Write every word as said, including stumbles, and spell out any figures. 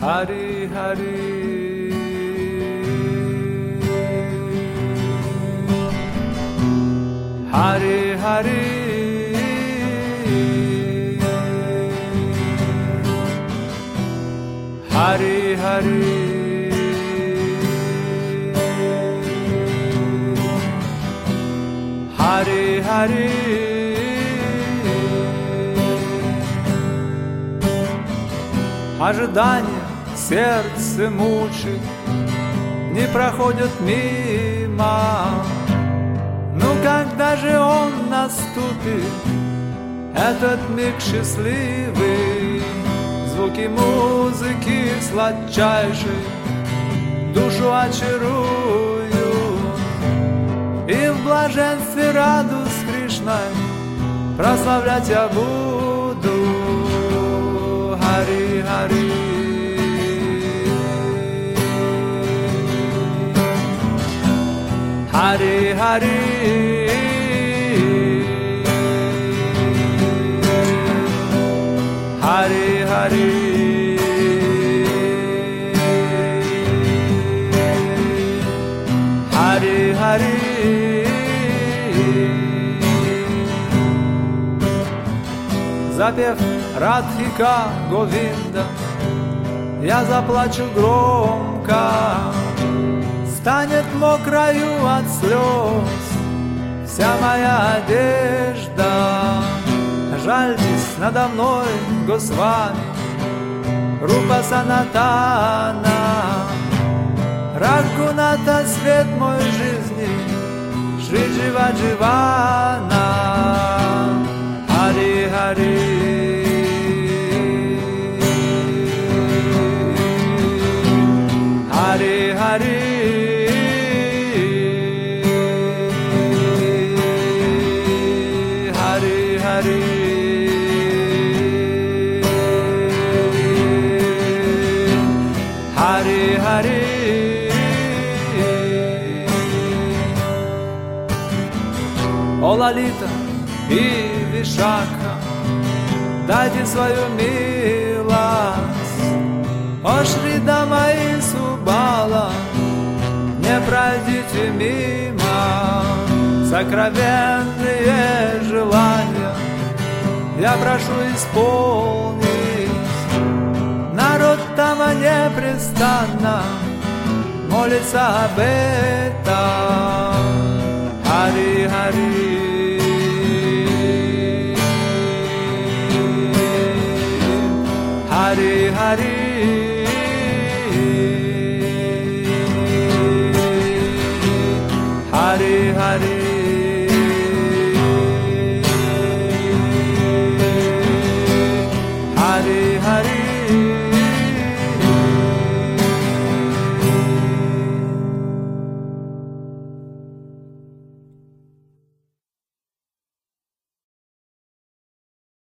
Hari Hari, Hari Hari, Hari Hari, Hari Hari. Ожидания сердце мучит, не проходят мимо. Ну когда же он наступит, этот миг счастливый? Звуки музыки сладчайшей душу очаруют, и в блаженстве раду с Кришной прославлять я буду. Хари Хари, Хари Хари, Хари Хари, Хари Хари. Запев Радхика Говинда, я заплачу громко, станет мокрою от слез вся моя одежда. Жальтесь надо мной, Госвами, Рупа Санатана, Рагуната, свет мой жизни, Шри Джива Дживана. Хари Хари, Хари Хари, Хари Хари, Хари Хари. О Лалита и Вишакха, дайте свою милость. О Шри Дама и Субала, не пройдите мимо. Сокровенные желания я прошу исполнить. Народ там непрестанно молится об этом. Хари Хари, Хари Хари, Хари Хари, Хари Хари.